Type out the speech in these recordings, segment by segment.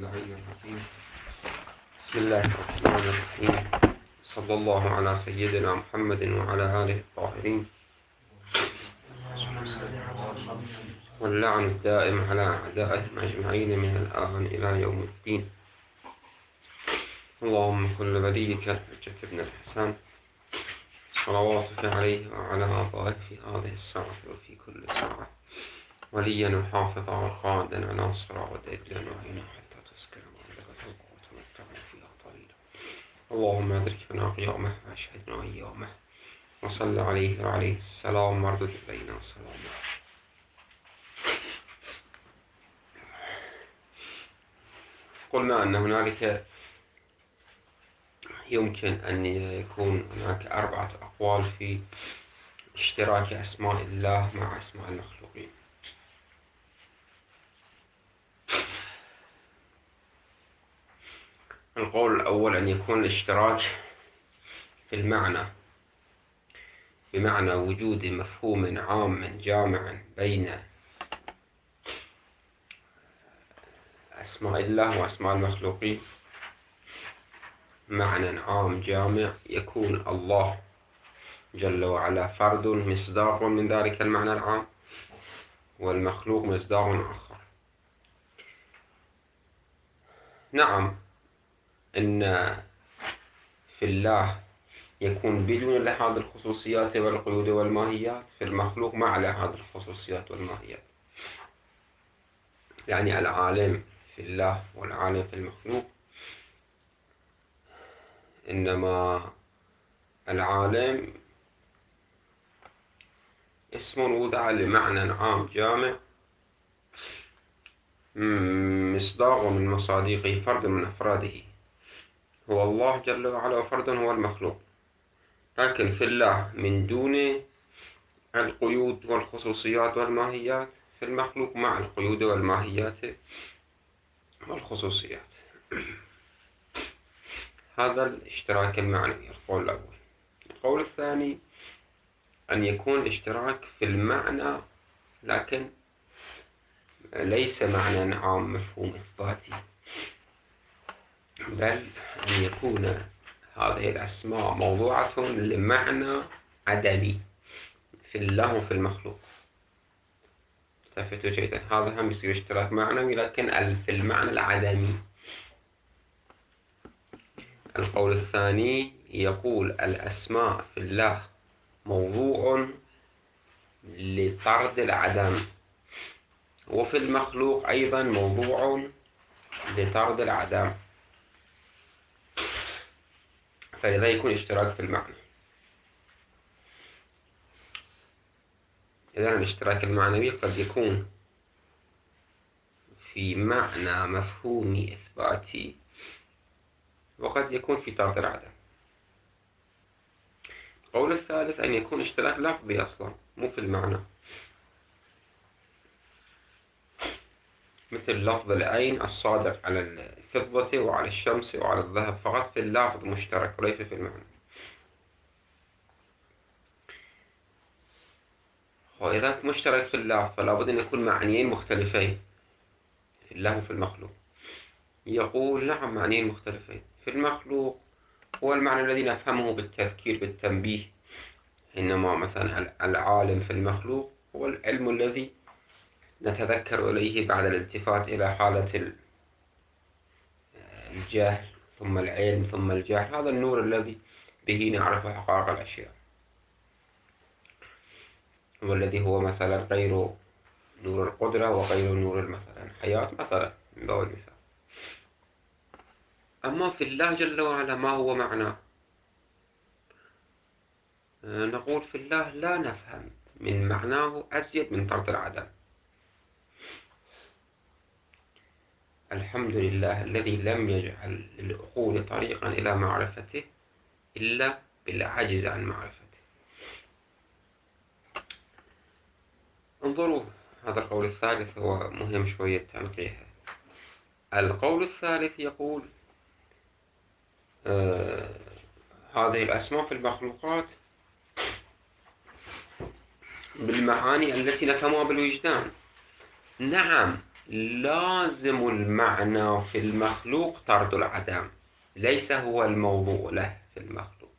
اللعين الرحيم. بسم الله الرحمن الرحيم. صلى الله على سيدنا محمد وعلى آله الطاهرين، واللعن الدائم على أعدائهم أجمعين من الآن إلى يوم الدين. اللهم كن لوليك الحجة ابن الحسن صلواتك عليه وعلى آبائه في هذه الساعة وفي كل ساعة وليا وحافظا وقائدا وناصرا ودليلا وعينا حتى تسكن وعندك وتمتعنا فيها طويلا. اللهم أدركنا قيامه وأشهدنا أيامه وصل عليه وعليه السلام واردد إلينا سلامه. قلنا أن هنالك يمكن أن يكون هناك 4 أقوال في اشتراك أسماء الله مع أسماء المخلوقين. القول الأول أن يكون الاشتراك في المعنى، بمعنى وجود مفهوم عام جامع بين أسماء الله وأسماء المخلوقين، معنى عام جامع يكون الله جل وعلا فرد مصداق من ذلك المعنى العام، والمخلوق مصداق آخر. نعم، إن في الله يكون بدون لهذه الخصوصيات والقيود والماهيات، في المخلوق مع لهذه الخصوصيات والماهيات. يعني العالم في الله والعالم في المخلوق، إنما العالم اسم وضع لمعنى عام جامع مصداق من مصادقه، فرد من أفراده هو الله جل وعلا، وفرد هو المخلوق. لكن في الله من دون القيود والخصوصيات والماهيات، في المخلوق مع القيود والماهيات والخصوصيات. هذا الاشتراك المعنوي، القول الأول. القول الثاني أن يكون الاشتراك في المعنى، لكن ليس معنى عام مفهوم إثباتي، بل أن يكون هذه الأسماء موضوعة لمعنى عدمي في الله وفي المخلوق. التفتوا جيدا، هذا هم يصير اشتراك معنوي لكن في المعنى العدمي. القول الثاني يقول الأسماء في الله موضوع لطرد العدم، وفي المخلوق أيضا موضوع لطرد العدم، فلذا يكون اشتراك في المعنى. إذن الاشتراك المعنوي قد يكون في معنى مفهومي إثباتي، وقد يكون في طرد العدم. القول الثالث أن يكون اشتراك لفظي أصلا، مو في المعنى، مثل لفظ العين الصادق على الفضة وعلى الشمس وعلى الذهب، فقط في اللفظ مشترك وليس في المعنى. وإذا مشترك في اللفظ فلا بد أن يكون معنيين مختلفين في الله وفي المخلوق. يقول نعم، معنيين مختلفين. في المخلوق هو المعنى الذي نفهمه بالتذكير بالتنبيه، إنما مثلا العالم في المخلوق هو العلم الذي نتذكر إليه بعد الالتفات إلى حالة الجهل، ثم العلم، ثم الجهل. هذا النور الذي به نعرف حقائق الأشياء، والذي هو مثلا غير نور القدرة وغير نور مثلا الحياة مثلا، من باب المثال. أما في الله جل وعلا ما هو معناه؟ نقول في الله لا نفهم من معناه أزيد من طرد العدم. الحمد لله الذي لم يجعل للعقول طريقا إلى معرفته إلا بالعجز عن معرفته. انظروا، هذا القول الثالث هو مهم شوية تنقيحه. القول الثالث يقول هذه الأسماء في المخلوقات بالمعاني التي نفهمها بالوجدان. نعم، لازم المعنى في المخلوق طرد العدم، ليس هو الموضوع له في المخلوق.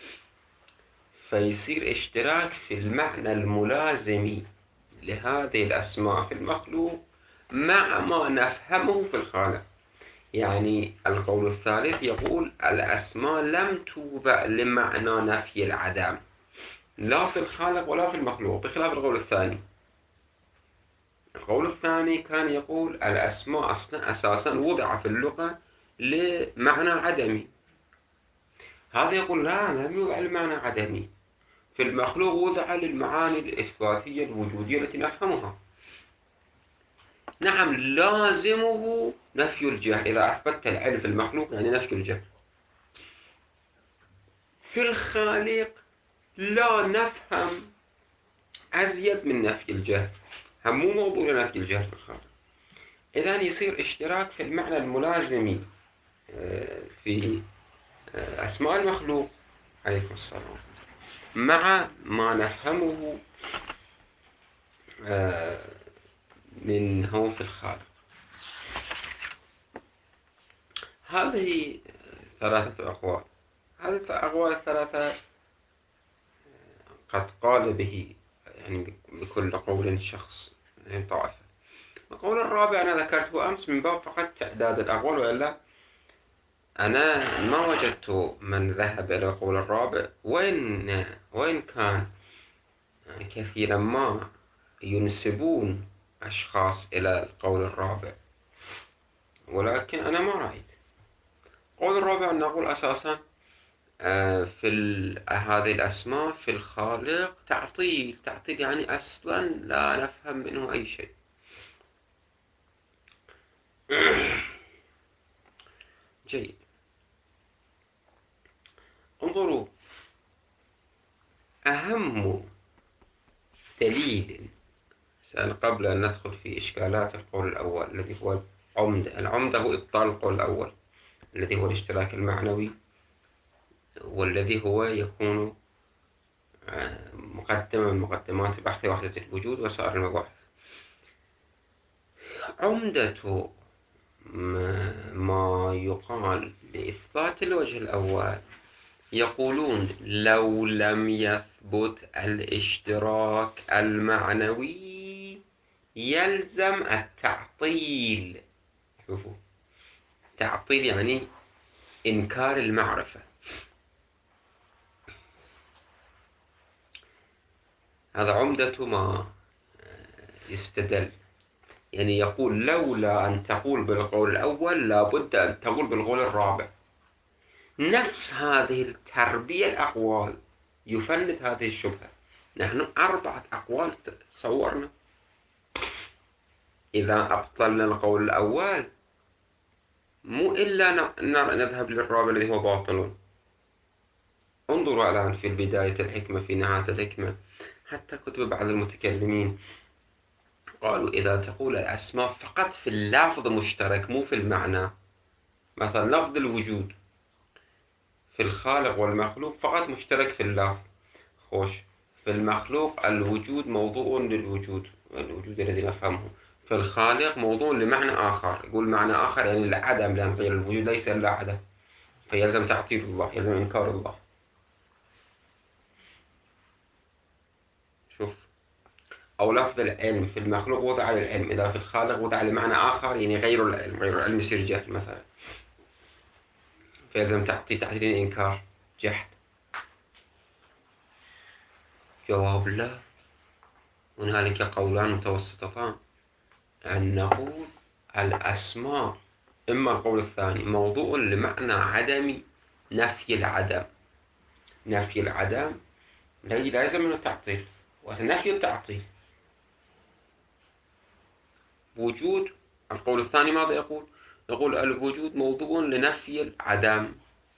فيصير اشتراك في المعنى الملازم لهذه الأسماء في المخلوق مع ما نفهمه في الخالق. يعني القول الثالث يقول الأسماء لم توضع لمعنى نفي العدم لا في الخالق ولا في المخلوق، بخلاف القول الثاني. القول الثاني كان يقول الأسماء أساسا وضع في اللغة لمعنى عدمي، هذا يقول لا، لم يوضع لمعنى عدمي، في المخلوق وضع للمعاني الإثباتية الوجودية التي نفهمها. نعم، لازمه نفي الجهل، إذا أثبتت العلم في المخلوق يعني نفي الجهل. في الخالق لا نفهم أزيد من نفي الجهل، هم مو موضوع لنفي الجهل في الخالق. إذن يصير اشتراك في المعنى الملازم في أسماء المخلوق عليكم السلام مع ما نفهمه منه في الخالق. هذه ثلاثة أقوال. هذه الأقوال الثلاثة قد قال به يعني بكل قول شخص من طائفة. القول الرابع أنا ذكرته أمس من باب فقط تعداد الأقوال، وإلا أنا ما وجدت من ذهب إلى القول الرابع، وإن كان كثيرا ما ينسبون أشخاص إلى القول الرابع، ولكن أنا ما رأيت. القول الرابع أن نقول أساسا في هذه الأسماء في الخالق تعطيل يعني أصلا لا نفهم منه أي شيء. جيد، انظروا، أهم دليل قبل أن ندخل في إشكالات القول الأول الذي هو العمدة هو إبطال القول الأول الذي هو الاشتراك المعنوي، والذي هو يكون مقدمة من مقدمات بحث وحدة الوجود وسائر المباحث. عمدة ما يقال لإثبات الوجه الأول، يقولون لو لم يثبت الاشتراك المعنوي يلزم التعطيل. شوفوا، تعطيل يعني إنكار المعرفة. هذا عمدة ما يستدل، يعني يقول لولا أن تقول بالقول الأول لابد أن تقول بالقول الرابع. نفس هذه التربية الأقوال يفند هذه الشبهة. نحن 4 أقوال تصورنا، إذا أبطلنا القول الأول مو إلا نذهب للرابع الذي هو باطل. انظروا الآن في بداية الحكمة، في نهاية الحكمة، حتى كتب بعض المتكلمين قالوا إذا تقول الأسماء فقط في اللفظ مشترك مو في المعنى، مثلا لفظ الوجود في الخالق والمخلوق فقط مشترك في اللفظ، خوش، في المخلوق الوجود موضوع للوجود، الوجود الذي نفهمه، في الخالق موضوع لمعنى آخر. يقول معنى آخر يعني العدم، لأن غير الوجود ليس إلا عدم، فيلزم تعطيل الله، يلزم إنكار الله. شوف، أو لفظ العلم في المخلوق وضع للعلم، إذا في الخالق وضع لمعنى آخر يعني غير العلم، غير العلم يصير جهل مثلا، فيلزم تعطيل إنكار جحد. جواب لا، هنالك قولان متوسطتان، أن نقول الأسماء إما القول الثاني موضوع لمعنى عدم نفي العدم، نفي العدم لا يلزم من التعطيل، ونفي التعطيل وجود. القول الثاني ماذا يقول؟ يقول الوجود موضوع لنفي العدم،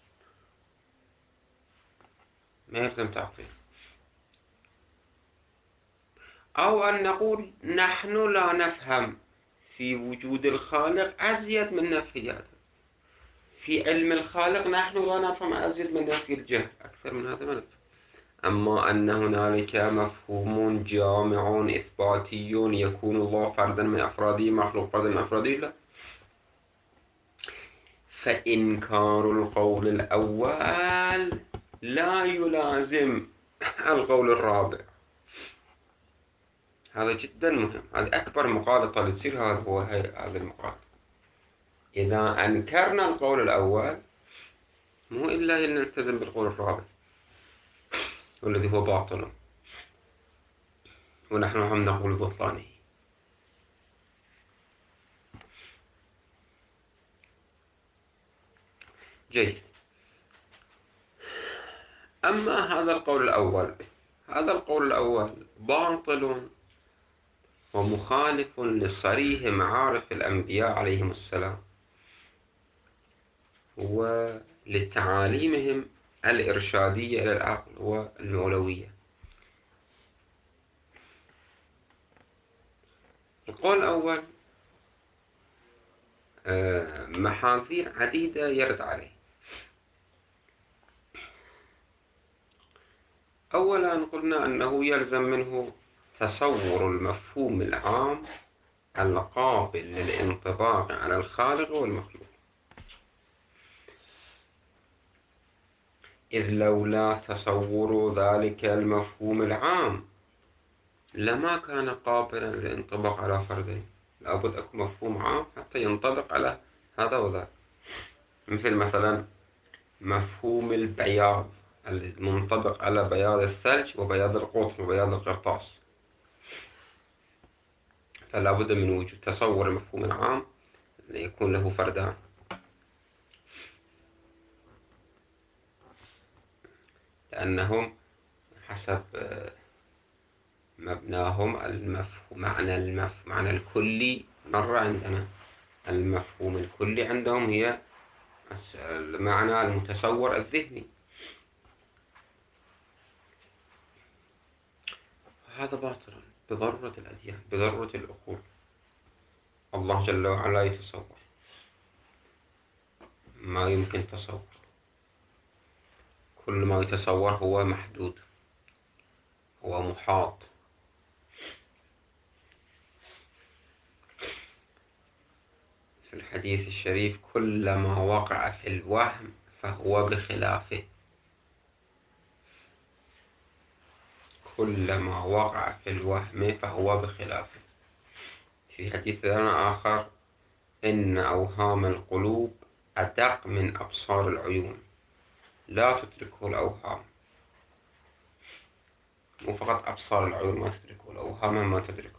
ما يلزم تعطيل. أو أن نقول نحن لا نفهم في وجود الخالق أزيد من نفي العدم، في علم الخالق نحن لا نفهم أزيد من نفي الجهل، أكثر من هذا ما نفهم. أما أن هنالك مفهوم جامع إثباتي يكون الله فردا من أفراده مخلوق فردا من أفراده، لا. فإنكار القول الأول لا يلازم القول الرابع. هذا جدا مهم، هذا أكبر مغالطة اللي تصير، هذا هو هذا المغالطة. إذا أنكرنا القول الأول مو إلا أن نلتزم بالقول الرابع والذي هو باطل، ونحن هم نقول بطلانه. جيد. أما هذا القول الأول، هذا القول الأول باطل ومخالف لصريح معارف الأنبياء عليهم السلام ولتعاليمهم الإرشادية إلى العقل والمولوية. القول الأول محاذير عديدة يرد عليه. أولا قلنا أنه يلزم منه تصور المفهوم العام القابل للانطباق على الخالق والمخلوق، إذ لولا تصور ذلك المفهوم العام لما كان قابلا للانطباق على فردين. لابد أكون مفهوم عام حتى ينطبق على هذا وذاك. مثلا مفهوم البياض المنطبق على بياض الثلج وبياض القطن وبياض القرطاس، فلا بد من وجود تصور المفهوم العام ليكون له فردان، لأنهم حسب مبناهم معنى الكلي مرة عندنا، المفهوم الكلي عندهم هي المعنى المتصور الذهني. هذا باطل بضرورة الأديان، بضرورة العقول. الله جل وعلا يتصور، ما يمكن تصور، كل ما يتصور هو محدود، هو محاط. في الحديث الشريف كل ما وقع في الوهم فهو بخلافه، كل ما وقع في الوهم فهو بخلافه. في حديث آخر إن أوهام القلوب أدق من أبصار العيون لا تدركه الأوهام. مو فقط أبصار العيون ما تدركه، الأوهام ما تدركه.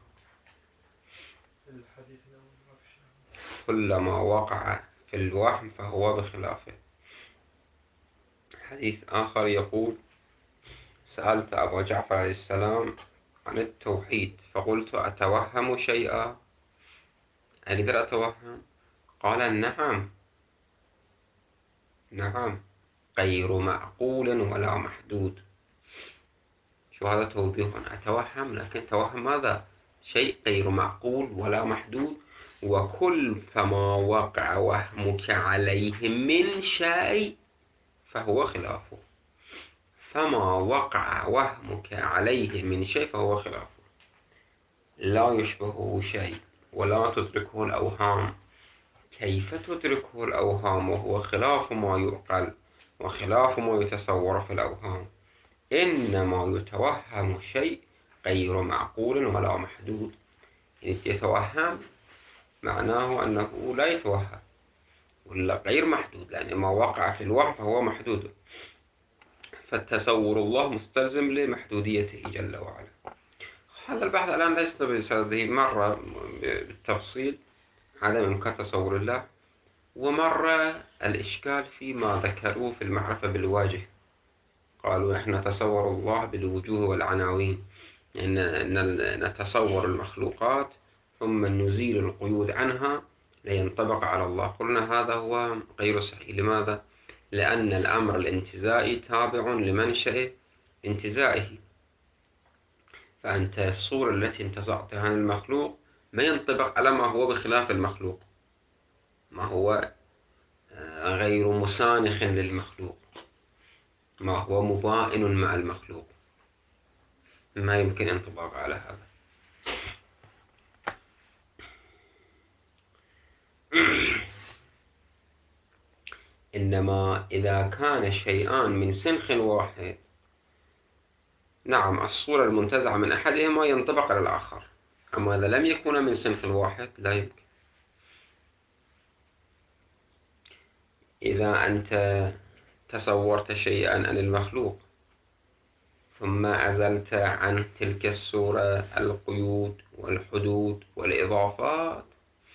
كل ما وقع في الوهم فهو بخلافه. حديث آخر يقول سألت أبا جعفر عليه السلام عن التوحيد فقلت أتوهم شيئا، أقدر أتوهم؟ قال نعم، نعم، غير معقول ولا محدود. شو هذا توضيح؟ أتوهم، لكن توهم ماذا؟ شيء غير معقول ولا محدود. وكل فما وقع وهمك عليه من شيء فهو خلافه، فما وقع وهمك عليه من شيء فهو خلافه، لا يشبهه شيء ولا تدركه الأوهام. كيف تدركه الأوهام وهو خلاف ما يعقل وخلاف ما يتصور في الأوهام؟ إنما يتوهم شيء غير معقول ولا محدود. يعني يتوهم معناه أنه لا يتوهم ولا غير محدود، لأن ما وقع في الوهم فهو محدود، فالتصور الله مستلزم لمحدوديته جل وعلا. هذا البحث الآن ليس بصدده مرة بالتفصيل عدم إمكان تصور الله، ومرة الإشكال فيما ذكروه في المعرفة بالواجه. قالوا إحنا نتصور الله بالوجوه والعناوين، إن نتصور المخلوقات ثم نزيل القيود عنها لينطبق على الله. قلنا هذا هو غير صحيح. لماذا؟ لأن الأمر الانتزاعي تابع لمنشأ انتزاعه، فأنت الصورة التي انتزعتها عن المخلوق ما ينطبق على ما هو بخلاف المخلوق، ما هو غير مسانخ للمخلوق، ما هو مبائن مع المخلوق. ما يمكن انطباق على هذا. إنما إذا كان شيئان من سنخ واحد، نعم الصورة المنتزعة من أحدهما ينطبق على الآخر، أما إذا لم يكونا من سنخ واحد لا يمكن. إذا أنت تصورت شيئا عن المخلوق ثم أزلت عن تلك الصورة القيود والحدود والإضافات،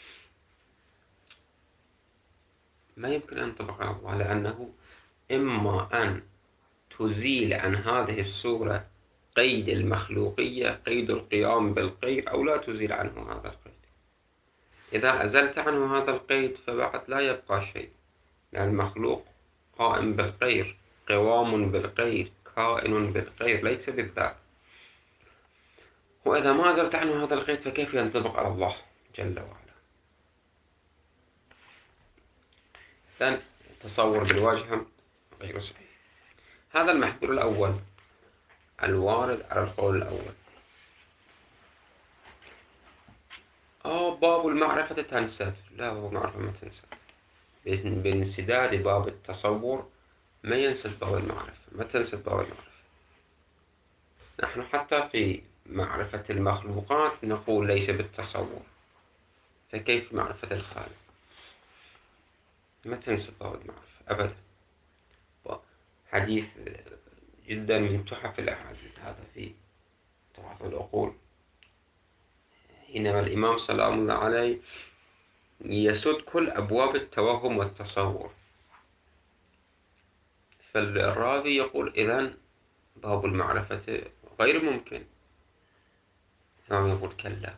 ما يمكن أن ينطبق على الله، لأنه إما أن تزيل عن هذه الصورة قيد المخلوقية، قيد القيام بالغير، أو لا تزيل عنه هذا القيد. إذا أزلت عنه هذا القيد فبعد لا يبقى شيء، لأن المخلوق قائم بالغير، قوام بالغير، كائن بالغير، ليس بالذات. وإذا ما أزلت عنه هذا القيد فكيف ينطبق على الله جل وعلا؟ إذن تصور بالواجهة غير صحيح. هذا المحذور الأول الوارد على القول الأول. باب المعرفة تنسد. لا، باب المعرفة ما تنسد. بانسداد باب التصور ما ينسد باب المعرفة، ما تنسد باب المعرفة. نحن حتى في معرفة المخلوقات نقول ليس بالتصور، فكيف معرفة الخالق؟ ما تنسد باب المعرفة أبدا. حديث جدا من تحف الأحاديث هذا في تحف العقول، حينما الإمام سلام الله عليه يسد كل أبواب التوهم والتصور، فالراوي يقول إذن باب المعرفة غير ممكن. الإمام يقول كلا،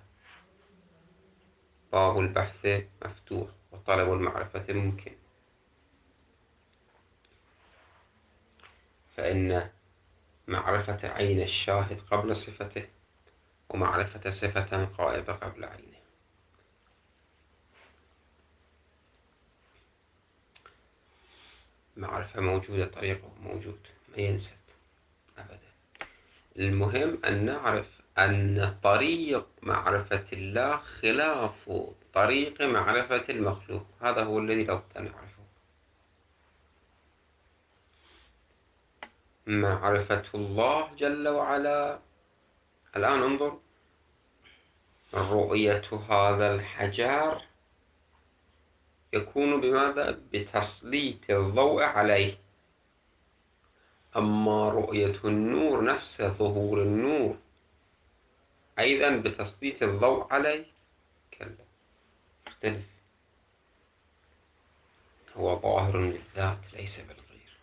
باب البحث مفتوح وطلب المعرفة ممكن. فإن معرفة عين الشاهد قبل صفته، ومعرفة صفة غائبة قبل عينه. معرفة موجودة، طريقه موجود، ما ينسد أبدا. المهم أن نعرف أن طريق معرفة الله خلاف طريق معرفة المخلوق، هذا هو الذي لابد أن نعرفه. معرفة الله جل وعلا، الآن انظر، رؤية هذا الحجر يكون بماذا؟ بتسليط الضوء عليه. أما رؤية النور نفسه، ظهور النور، أيضا بتسليط الضوء عليه، كلا، يختلف. هو ظاهر بالذات ليس بالغير.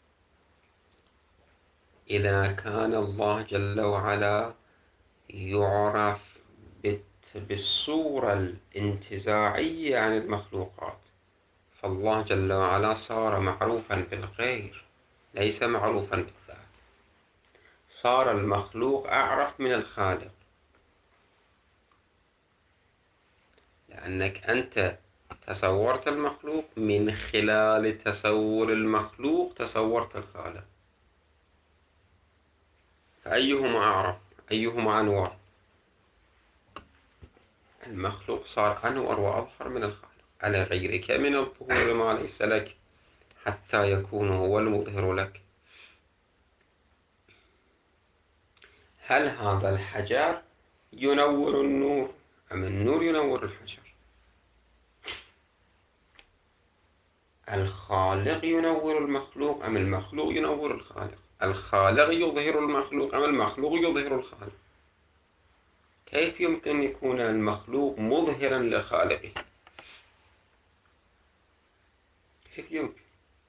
إذا كان الله جل وعلا يعرف بالصورة الانتزاعية عن المخلوقات، فالله جل وعلا صار معروفا بالغير، ليس معروفا بالذات. صار المخلوق أعرف من الخالق، لأنك أنت تصورت المخلوق، من خلال تصور المخلوق تصورت الخالق. فأيهما أعرف؟ أيهما أنور؟ المخلوق صار أنور وأظهر من الخالق على غيرك من الظهور ما ليس لك، حتى يكون هو المظهر لك. هل هذا الحجر ينور النور أم النور ينور الحجر؟ الخالق ينور المخلوق أم المخلوق ينور الخالق؟ الخالق يظهر المخلوق أم المخلوق يظهر الخالق؟ كيف يمكن يكون المخلوق مظهرا لخالقه؟ كيف يمكن؟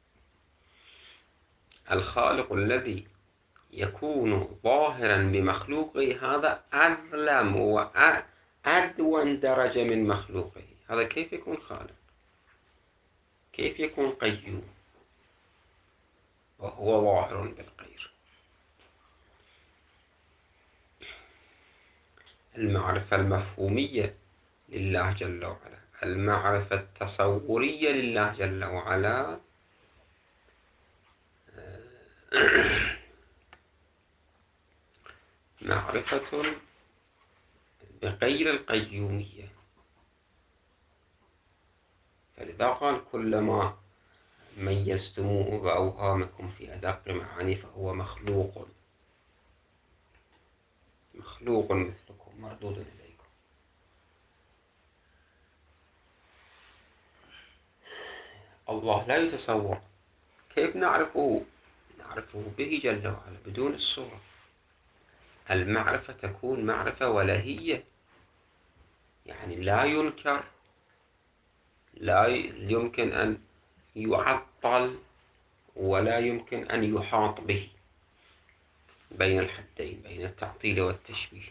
الخالق الذي يكون ظاهرا بمخلوقه هذا أظلم وأدون درجة من مخلوقه، هذا كيف يكون خالق؟ كيف يكون قيوم وهو ظاهر بالغير؟ المعرفة المفهومية لله جل وعلا، المعرفة التصورية لله جل وعلا معرفة بغير القيومية. فلذا قال كلما ميزتموه بأوهامكم في أدق معاني فهو مخلوق مثلكم مردود إليكم. الله لا يتصور. كيف نعرفه؟ نعرفه به جل وعلا بدون الصورة. المعرفة تكون معرفة ولهية، يعني لا ينكر، لا يمكن أن يعطل، ولا يمكن أن يحاط به، بين الحدين، بين التعطيل والتشبيه.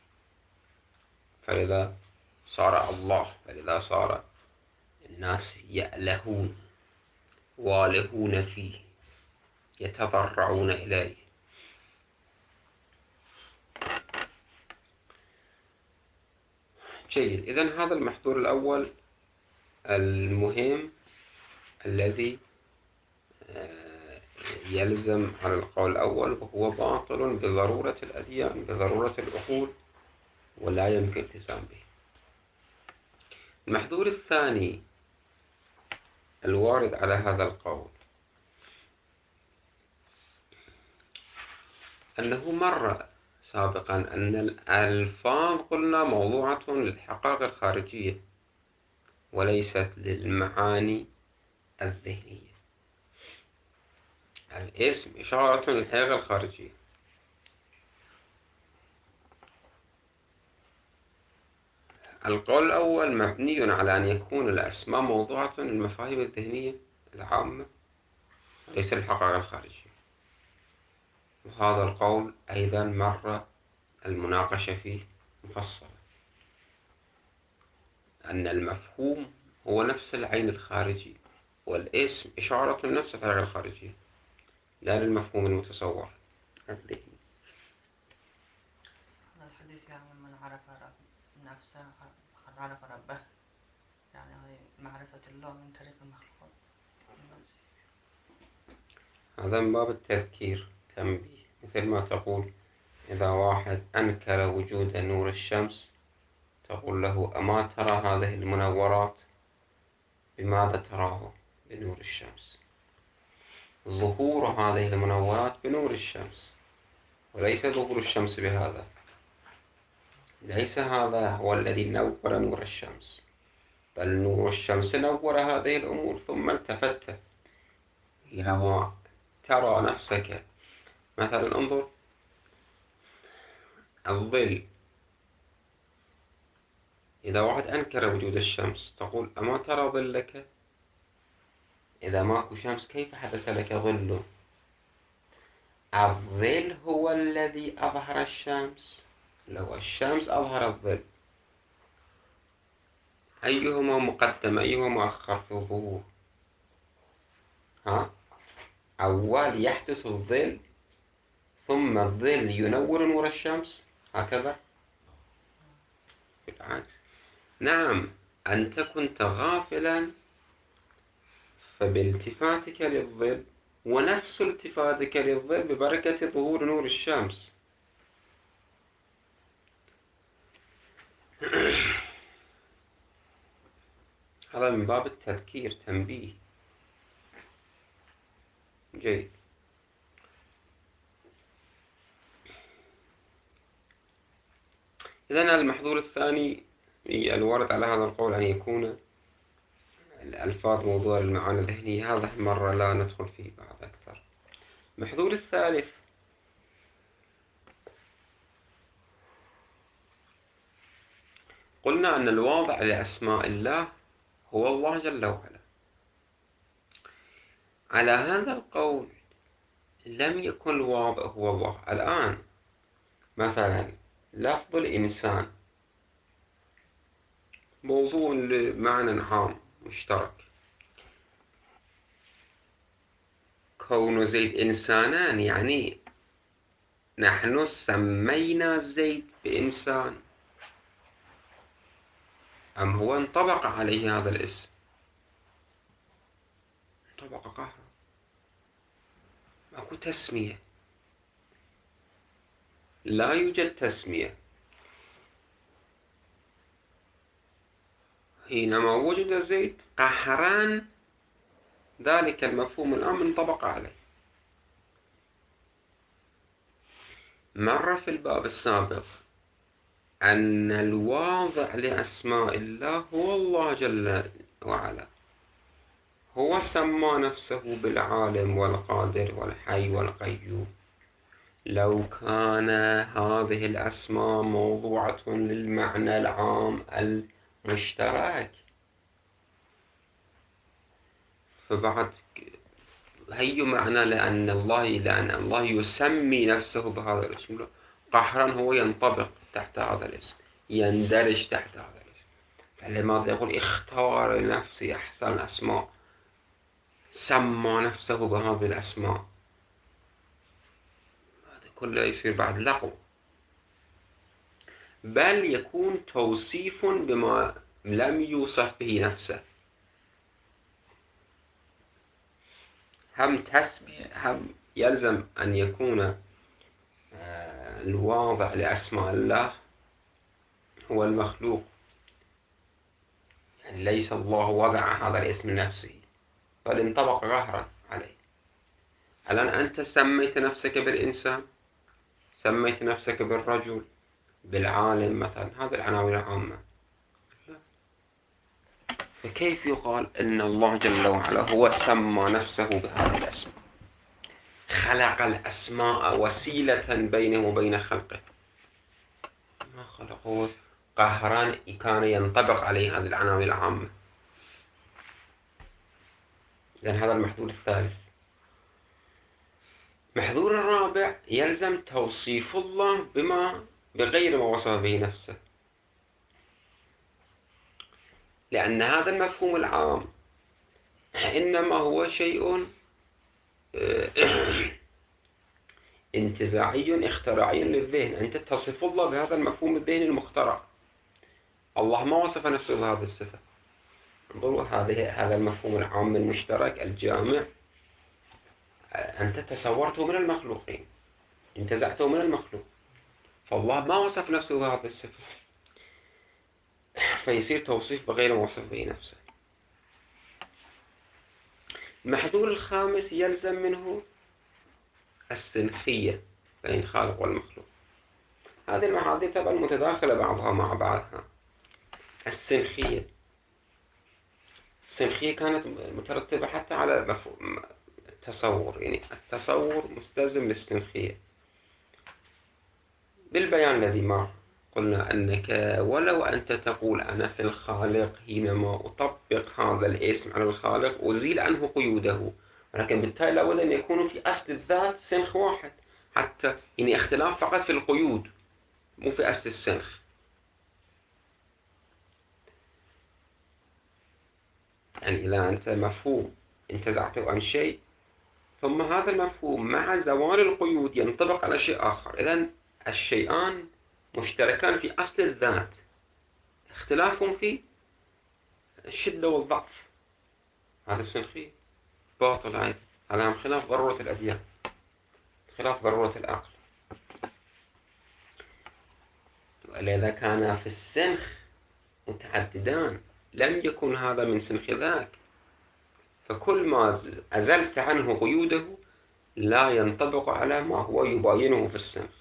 فلذا صار الله، فلذا صار الناس يألهون والهون فيه، يتضرعون إليه. جيد. إذن هذا المحظور الأول المهم الذي يلزم على القول الأول، وهو باطل بضرورة الأديان، بضرورة العقول، ولا يمكن التزام به. المحظور الثاني الوارد على هذا القول أنه مر سابقا أن الألفاظ قلنا موضوعة للحقائق الخارجية وليست للمعاني الذهنية. الاسم إشارة للحقيقة الخارجية. القول الأول مبني على أن يكون الأسماء موضوعة للمفاهيم الذهنية العامة وليس للحقائق الخارجية، وهذا القول أيضا مر المناقشة فيه مفصلة، أن المفهوم هو نفس العين الخارجي، والاسم إشارة لنفس الحقيقة الخارجية لا للمفهوم المتصور الذهني. هذا الحديث يعني من عرف نفسه فقد عرف ربه، يعني معرفة الله من طريق المخلوقات. هذا من باب التذكير تنبيه، مثل ما تقول إذا واحد أنكر وجود نور الشمس تقول له أما ترى هذه المنورات؟ بماذا تراه؟ بنور الشمس. ظهور هذه المنورات بنور الشمس، وليس ظهور الشمس بهذا. ليس هذا هو الذي نور نور الشمس، بل نور الشمس نور هذه الأمور. ثم التفت حينما ترى نفسك، مثلا انظر الظل، إذا واحد أنكر وجود الشمس تقول أما ترى ظلك؟ إذا ماكو شمس كيف حدث لك ظل؟ الظل هو الذي أظهر الشمس، لو الشمس أظهر الظل، أيهما مقدم أيهما مؤخر في الظهور؟ أول يحدث الظل ثم الظل ينور نور الشمس، هكذا؟ بالعكس. نعم، أنت كنت غافلا، فبالتفاتك للظل، ونفس التفاتك للظل ببركة ظهور نور الشمس. هذا من باب التذكير تنبيه. جيد. إذن المحظور الثاني الوارد على هذا القول أن يكون الألفاظ موضوع للمعاني الذهنية، هذا مرة لا ندخل فيه بعد أكثر. المحظور الثالث قلنا أن الواضع لأسماء الله هو الله جل وعلا. على هذا القول لم يكن الواضع هو الله. الآن مثلا لفظ الإنسان موضوع لمعنى عام مشترك، كون زيد إنسانان يعني نحن سمينا زيد بإنسان، أم هو انطبق عليه هذا الاسم؟ انطبق قهرا، ماكو تسمية. لا يوجد تسمية. حينما وجد زيد قهران ذلك المفهوم الآن انطبق عليه. مر في الباب السابق أن الواضع لأسماء الله هو الله جل وعلا، هو سمى نفسه بالعالم والقادر والحي والقيوم. لو كان هذه الأسماء موضوعة للمعنى العام المشترك، فبعد هي معنى لأن الله يسمي نفسه بهذا الاسم، قهرا هو ينطبق تحت هذا الاسم، يندرج تحت هذا الاسم. فلماذا يقول اختار لنفسي أحسن الأسماء، سمى نفسه بهذه الأسماء؟ هذا كله يصير بعد لغو، بل يكون توصيف بما لم يوصف به نفسه. هم يلزم أن يكون الواضع لأسماء الله هو المخلوق، يعني ليس الله وضع هذا الاسم لنفسه بل انطبق قهرا عليه. الآن أنت سميت نفسك بالإنسان، سميت نفسك بالرجل، بالعالم مثلا، هذه العناوين العامة، فكيف يقال أن الله جل وعلا هو سمى نفسه بهذه الأسماء، خلق الأسماء وسيلة بينه وبين خلقه؟ ما خلقه قهران كان ينطبق عليه هذه العناوين العامة. لأن هذا المحذور الثالث. محذور الرابع يلزم توصيف الله بغير ما وصف به نفسه، لأن هذا المفهوم العام إنما هو شيء انتزاعي اختراعي للذهن. أنت تصف الله بهذا المفهوم الذهني المخترع. الله ما وصف نفسه بهذه الصفة. انظروا هذا المفهوم العام المشترك الجامع أنت تصورته من المخلوقين، انتزعته من المخلوق، فالله ما وصف نفسه بهذه الصفة، فيصير توصيف بغير ما وصف به نفسه. المحذور الخامس يلزم منه السنخية بين الخالق والمخلوق. هذه المحاذير طبعا متداخلة بعضها مع بعضها. السنخية كانت مترتبة حتى على مفهوم التصور، يعني التصور مستلزم للسنخية. بالبيان الذي مر قلنا أنك ولو أنت تقول أنا في الخالق، حينما أطبق هذا الاسم على الخالق أزيل عنه قيوده، ولكن بالتالي لابد أن يكون في أصل الذات سنخ واحد، حتى يعني اختلاف فقط في القيود مو في أصل السنخ. يعني إذا أنت مفهوم انتزعته عن شيء، ثم هذا المفهوم مع زوال القيود ينطبق على شيء آخر، إذن الشيئان مشتركان في أصل الذات، اختلافهم في الشدة والضعف. هذا السنخي باطل أيضا، هذا هم خلاف ضرورة الأديان، خلاف ضرورة العقل. ولذا كان في السنخ متعددان، لم يكن هذا من سنخ ذاك، فكل ما أزلت عنه قيوده لا ينطبق على ما هو يباينه في السنخ.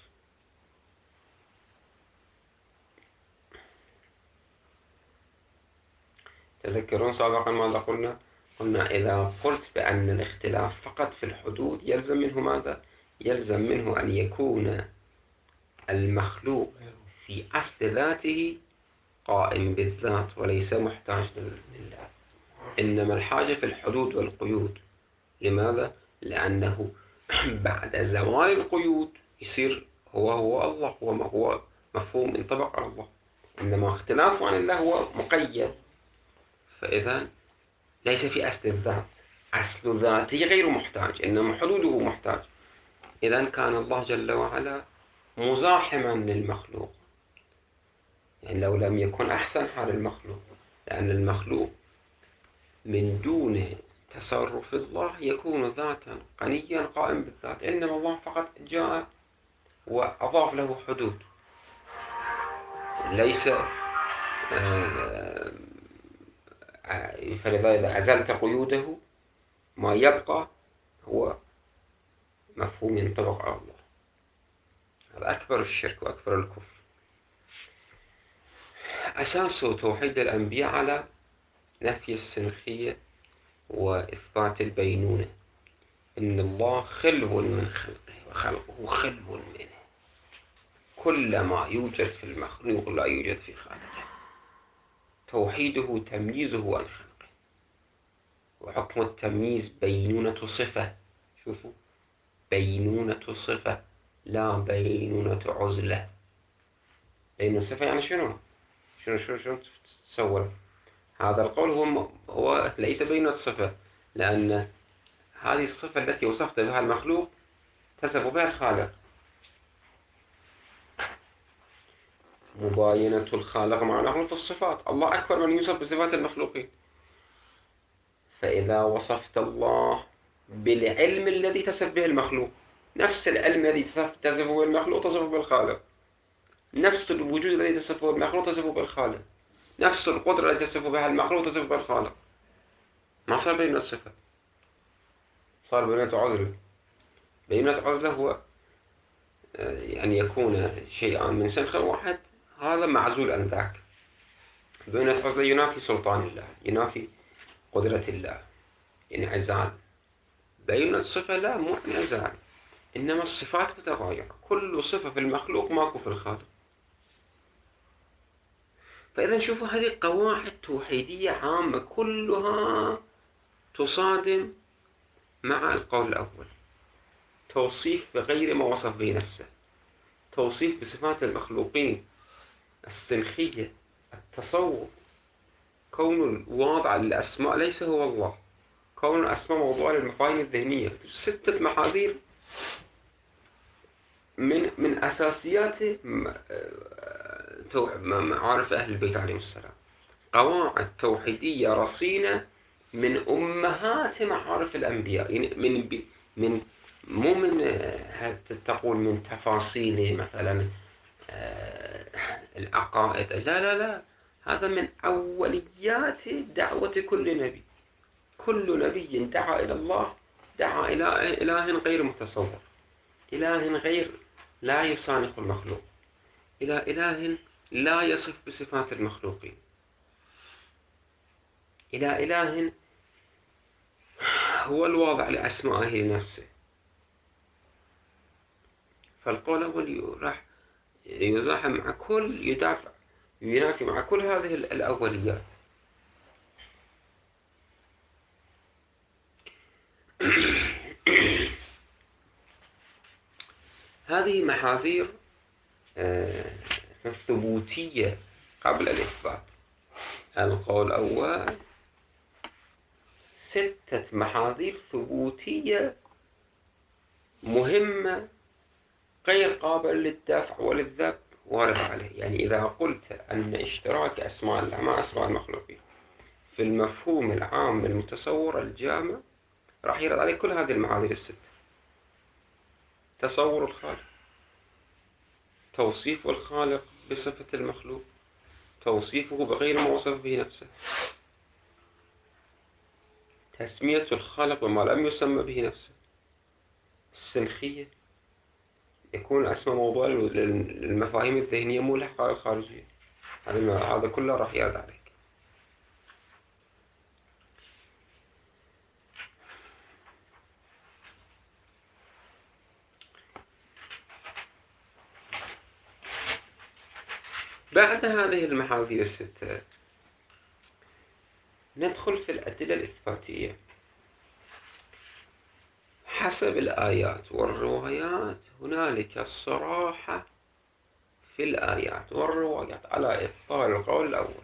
تذكرون سابقا ماذا قلنا؟ قلنا إذا قلت بأن الاختلاف فقط في الحدود يلزم منه ماذا؟ يلزم منه أن يكون المخلوق في أصل ذاته قائم بالذات وليس محتاج لله، إنما الحاجة في الحدود والقيود. لماذا؟ لأنه بعد زوال القيود يصير هو الله، هو مفهوم ينطبق على الله، إنما اختلافه عن الله هو مقيد، فإذا ليس في أصل الذات، أصل ذاته غير محتاج إنما حدوده محتاج. إذا كان الله جل وعلا مزاحما للمخلوق، يعني لو لم يكن أحسن حال المخلوق، لأن المخلوق من دون تصرف الله يكون ذاتا غنيا قائم بالذات، إنما الله فقط جاء وأضاف له حدود، ليس فلذا إذا أزلت قيوده ما يبقى هو مفهوم ينطبق على الله. هذا أكبر الشرك وأكبر الكفر. أساس توحيد الأنبياء على نفي السنخية وإثبات البينونة، إن الله خلو من خلقه وخلقه خلو منه، كل ما يوجد في المخلوق لا يوجد في خالقه. توحيده تمييزه عن خلقه، وحكم التمييز بينونة صفة. شوفوا، بينونة صفة لا بينونة عزلة. بينونة صفة يعني شنو تتصور؟ هذا القول هو ليس بينونة صفة، لأن هذه الصفة التي وصفت بها المخلوق تصف بها الخالق. مباينة الخالق مع المخلوق في الصفات، الله أكبر من يوصف بصفات المخلوقين. فإذا وصفت الله بالعلم الذي تصف به المخلوق، نفس العلم الذي تصف به المخلوق تصف بالخالق، نفس الوجود الذي تصف به المخلوق تصف بالخالق، نفس القدرة التي تصف بها المخلوق تصف بالخالق. ما صار بينة الصفة، صار بينة عزلة. بينة عزلة هو يعني يكون شيئان من سنخ واحد، هذا معزول عن ذاك. بينة عزلة ينافي سلطان الله، ينافي قدرة الله، انعزال. بينة الصفة لا، مو انعزال، إنما الصفات متغايرة، كل صفة في المخلوق ماكو في الخالق. فإذا نشوفوا هذه قواعد توحيدية عامة كلها تصادم مع القول الأول. توصيف بغير ما وصف به نفسه، توصيف بصفات المخلوقين، السنخية، التصور، كون الواضع للأسماء ليس هو الله، كون الأسماء موضوع للمفاهيم الذهنية. 6 محاذير من أساسيات معارف أهل البيت عليهم السلام. قواعد توحيدية رصينة من أمهات معارف الأنبياء، يعني من مو من تقول من تفاصيل مثلا العقائد، لا لا لا، هذا من أوليات دعوة كل نبي. كل نبي دعا إلى الله دعا إلى إله غير متصور، إله غير لا يصانخ المخلوق، إلى إله لا يصف بصفات المخلوقين، إلى إله هو الواضع لأسمائه لنفسه. فالقول أول راح يزاحم مع كل ينافي مع كل هذه الأوليات. هذه محاذير الثبوتية قبل الإثبات. القول الأول 6 محاذير ثبوتية مهمة غير قابل للدفع وللذب وارد عليه. يعني إذا قلت أن اشتراك أسماء الله مع أسماء المخلوقين في المفهوم العام المتصور الجامع، راح يرد عليه كل هذه المعاذير 6. تصور الخالق، توصيف الخالق بصفة المخلوق، توصيفه بغير ما وصف به نفسه، تسمية الخالق بما لم يسمى به نفسه، السنخية، يكون الأسماء موضوع للمفاهيم الذهنية مو الحقائق الخارجية. هذا كله راح يرد عليك. بعد هذه المحاذير 6 ندخل في الأدلة الإثباتية. حسب الآيات والروايات هنالك الصراحة في الآيات والروايات على إبطال القول الأول.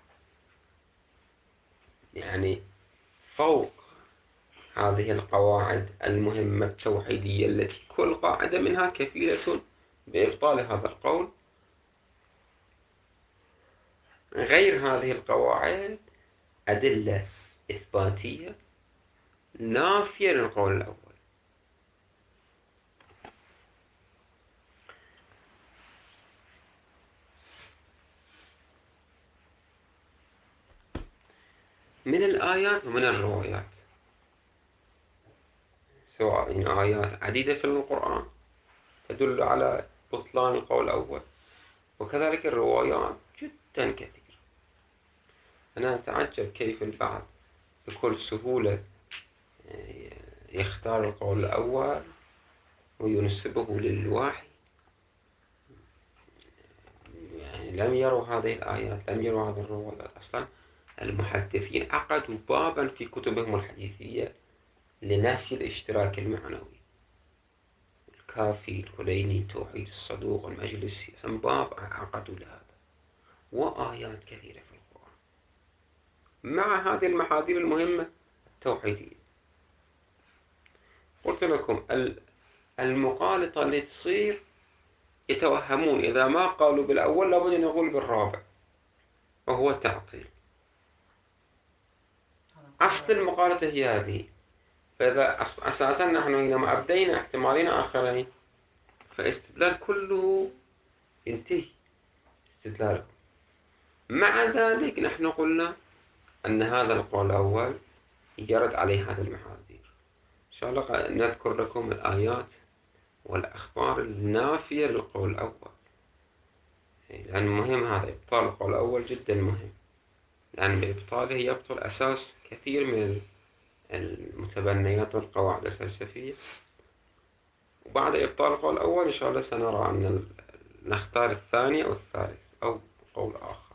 يعني فوق هذه القواعد المهمة التوحيدية التي كل قاعدة منها كفيلة بإبطال هذا القول، غير هذه القواعد أدلة إثباتية نافية للقول الأول. من الآيات ومن الروايات، سواء من آيات عديدة في القرآن تدل على بطلان القول الأول، وكذلك الروايات جدا كثيرة. أنا أتعجب كيف البعض بكل سهولة يختار القول الأول وينسبه للوحي، يعني لم يروا هذه الآيات، لم يروا هذه الروايات. أصلا المحدثين عقدوا بابا في كتبهم الحديثية لنفي الاشتراك المعنوي، الكافي، الكليني، توحيد الصدوق، المجلسي، باب عقدوا لهذا، وآيات كثيرة في القرآن مع هذه المحاذير المهمة التوحيدية. قلت لكم المقالطة اللي تصير يتوهمون إذا ما قالوا بالأول لابد أن يقول بالرابع، وهو التعطيل. أصل المقالطة هي هذه. فإذا أساسا نحن حينما أبدينا احتمالين آخرين فالاستدلال كله ينتهي استدلاله. مع ذلك نحن قلنا أن هذا القول الأول يرد عليه هذا المحاذير. إن شاء الله نذكر لكم الآيات والأخبار النافية للقول الأول، لأن مهم هذا إبطال القول الأول جدا مهم، لأن بإبطاله يبطل أساس كثير من المتبنيات والقواعد الفلسفية. وبعد إبطال القول الأول إن شاء الله سنرى أن نختار الثاني أو الثالث أو قول آخر.